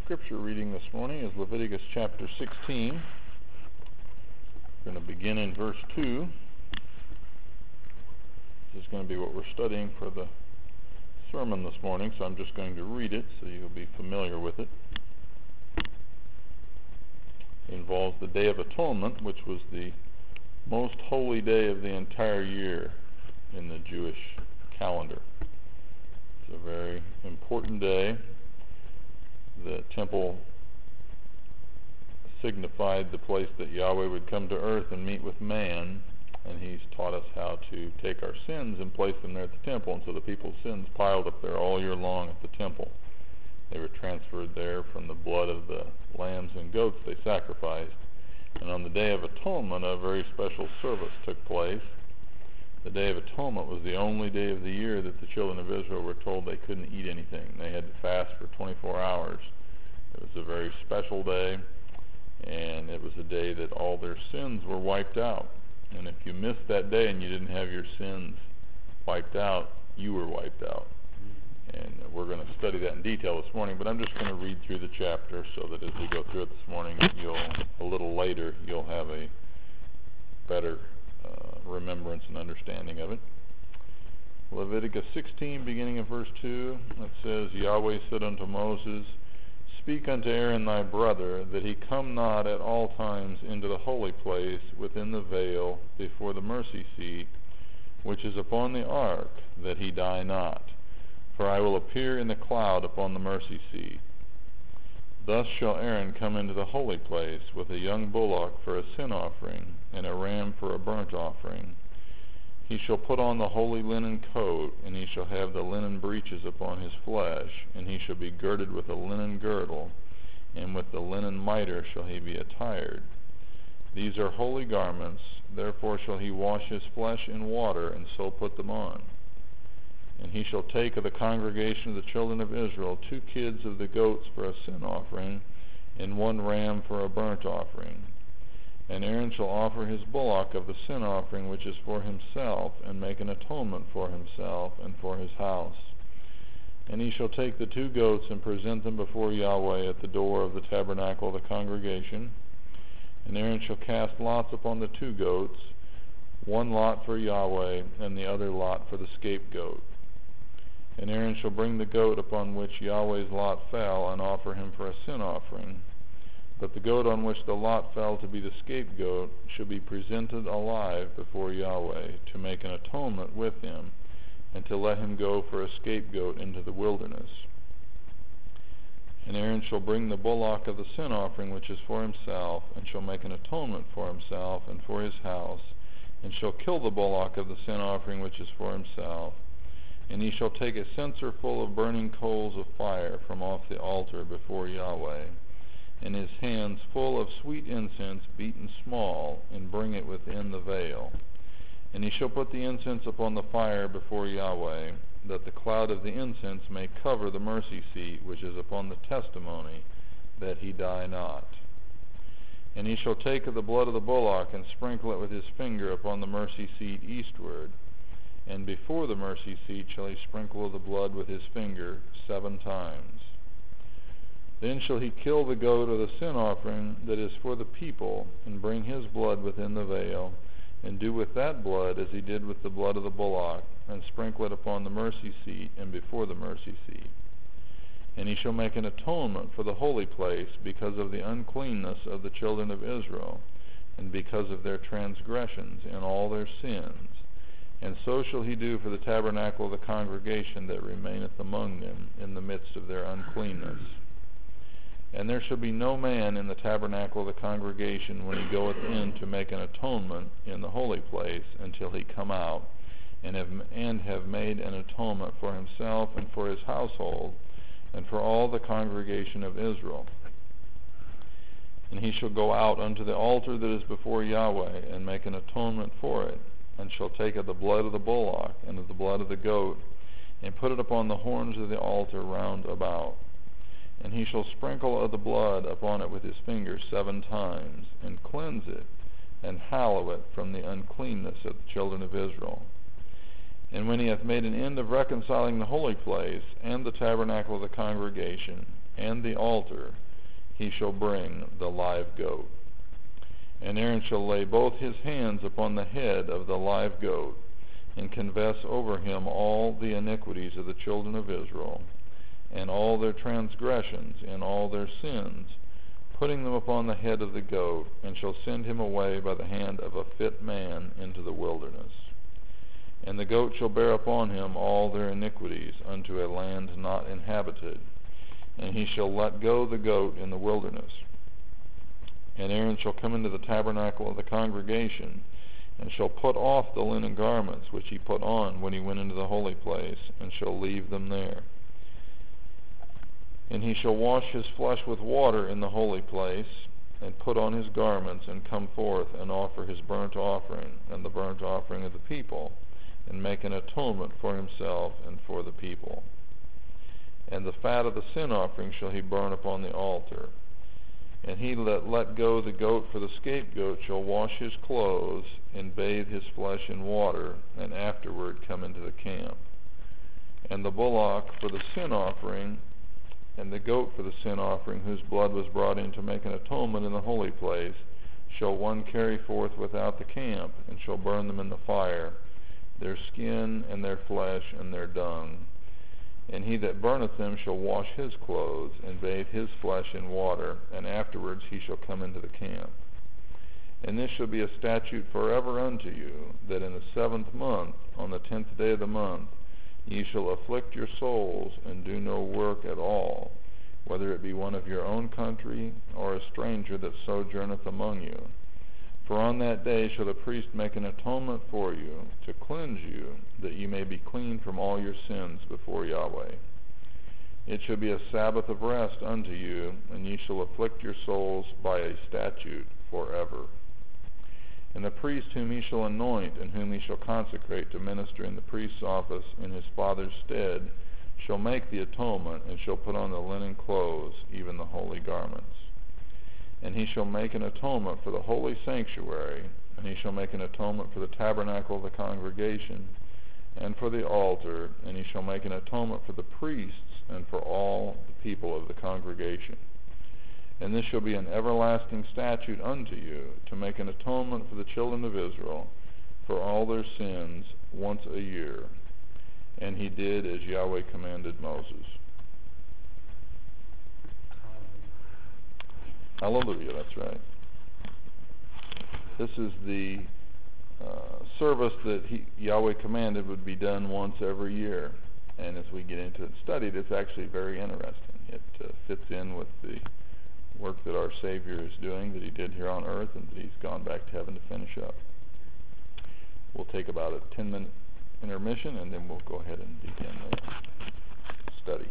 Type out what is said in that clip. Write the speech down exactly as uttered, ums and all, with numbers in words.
scripture reading this morning is Leviticus chapter sixteen. We're going to begin in verse two. This is going to be what we're studying for the sermon this morning, so I'm just going to read it so you'll be familiar with it. It involves the Day of Atonement, which was the most holy day of the entire year in the Jewish calendar. It's a very important day. The temple signified the place that Yahweh would come to earth and meet with man, and he's taught us how to take our sins and place them there at the temple. And so the people's sins piled up there all year long at the temple. They were transferred there from the blood of the lambs and goats they sacrificed. And on the Day of Atonement, a very special service took place. The Day of Atonement was the only day of the year that the children of Israel were told they couldn't eat anything. They had to fast for twenty-four hours. It was a very special day, and it was a day that all their sins were wiped out. And if you missed that day and you didn't have your sins wiped out, you were wiped out. And we're going to study that in detail this morning, but I'm just going to read through the chapter so that as we go through it this morning, you'll a little later you'll have a better uh, remembrance and understanding of it. Leviticus sixteen, beginning of verse two, it says, Yahweh said unto Moses, Speak unto Aaron thy brother, that he come not at all times into the holy place within the veil before the mercy seat, which is upon the ark, that he die not. For I will appear in the cloud upon the mercy seat. Thus shall Aaron come into the holy place with a young bullock for a sin offering, and a ram for a burnt offering. He shall put on the holy linen coat, and he shall have the linen breeches upon his flesh, and he shall be girded with a linen girdle, and with the linen mitre shall he be attired. These are holy garments, therefore shall he wash his flesh in water, and so put them on. And he shall take of the congregation of the children of Israel two kids of the goats for a sin offering, and one ram for a burnt offering. And Aaron shall offer his bullock of the sin offering which is for himself, and make an atonement for himself and for his house. And he shall take the two goats and present them before Yahweh at the door of the tabernacle of the congregation. And Aaron shall cast lots upon the two goats, one lot for Yahweh, and the other lot for the scapegoat. And Aaron shall bring the goat upon which Yahweh's lot fell, and offer him for a sin offering. But the goat on which the lot fell to be the scapegoat shall be presented alive before Yahweh, to make an atonement with him, and to let him go for a scapegoat into the wilderness. And Aaron shall bring the bullock of the sin offering which is for himself, and shall make an atonement for himself and for his house, and shall kill the bullock of the sin offering which is for himself. And he shall take a censer full of burning coals of fire from off the altar before Yahweh, and his hands full of sweet incense beaten small, and bring it within the veil. And he shall put the incense upon the fire before Yahweh, that the cloud of the incense may cover the mercy seat which is upon the testimony, that he die not. And he shall take of the blood of the bullock, and sprinkle it with his finger upon the mercy seat eastward. And before the mercy seat shall he sprinkle the blood with his finger seven times. Then shall he kill the goat of the sin offering that is for the people, and bring his blood within the veil, and do with that blood as he did with the blood of the bullock, and sprinkle it upon the mercy seat and before the mercy seat. And he shall make an atonement for the holy place because of the uncleanness of the children of Israel, and because of their transgressions and all their sins. And so shall he do for the tabernacle of the congregation that remaineth among them in the midst of their uncleanness. And there shall be no man in the tabernacle of the congregation when he goeth in to make an atonement in the holy place, until he come out, and have, and have made an atonement for himself and for his household, and for all the congregation of Israel. And he shall go out unto the altar that is before Yahweh, and make an atonement for it, and shall take of the blood of the bullock and of the blood of the goat, and put it upon the horns of the altar round about. And he shall sprinkle of the blood upon it with his finger seven times, and cleanse it, and hallow it from the uncleanness of the children of Israel. And when he hath made an end of reconciling the holy place and the tabernacle of the congregation, and the altar he shall bring the live goat. And Aaron shall lay both his hands upon the head of the live goat, and confess over him all the iniquities of the children of Israel, and all their transgressions and all their sins, putting them upon the head of the goat, and shall send him away by the hand of a fit man into the wilderness. And the goat shall bear upon him all their iniquities unto a land not inhabited, and he shall let go the goat in the wilderness. And Aaron shall come into the tabernacle of the congregation, and shall put off the linen garments which he put on when he went into the holy place, and shall leave them there. And he shall wash his flesh with water in the holy place, and put on his garments, and come forth, and offer his burnt offering, and the burnt offering of the people, and make an atonement for himself and for the people. And the fat of the sin offering shall he burn upon the altar. And he that let go the goat for the scapegoat shall wash his clothes, and bathe his flesh in water, and afterward come into the camp. And the bullock for the sin offering, and the goat for the sin offering, whose blood was brought in to make an atonement in the holy place, shall one carry forth without the camp, and shall burn them in the fire, their skin and their flesh and their dung. And he that burneth them shall wash his clothes, and bathe his flesh in water, and afterwards he shall come into the camp. And this shall be a statute forever unto you, that in the seventh month, on the tenth day of the month, ye shall afflict your souls, and do no work at all, whether it be one of your own country, or a stranger that sojourneth among you. For on that day shall the priest make an atonement for you, to cleanse you, that ye may be clean from all your sins before Yahweh. It shall be a Sabbath of rest unto you, and ye shall afflict your souls by a statute forever. And the priest whom he shall anoint, and whom he shall consecrate to minister in the priest's office in his father's stead, shall make the atonement, and shall put on the linen clothes, even the holy garments. And he shall make an atonement for the holy sanctuary, and he shall make an atonement for the tabernacle of the congregation, and for the altar, and he shall make an atonement for the priests, and for all the people of the congregation. And this shall be an everlasting statute unto you, to make an atonement for the children of Israel, for all their sins, once a year. And he did as Yahweh commanded Moses. Hallelujah, that's right. This is the uh, service that he, Yahweh commanded would be done once every year. And as we get into it and study it, it's actually very interesting. It uh, fits in with the work that our Savior is doing, that he did here on earth, and that he's gone back to heaven to finish up. We'll take about a ten minute intermission, and then we'll go ahead and begin the study.